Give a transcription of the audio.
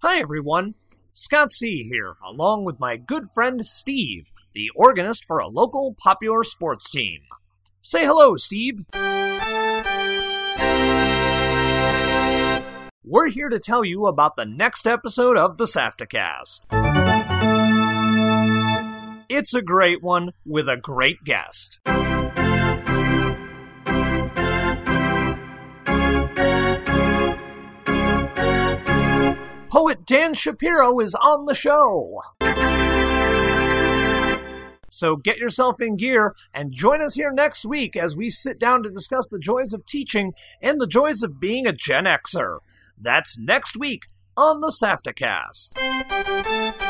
Hi everyone, Scott C. here, along with my good friend Steve, the organist for a local popular sports team. Say hello, Steve. We're here to tell you about the next episode of the SAFTAcast. It's a great one with a great guest. Poet Dan Shapiro is on the show. So get yourself in gear and join us here next week as we sit down to discuss the joys of teaching and the joys of being a Gen Xer. That's next week on the SAFTAcast.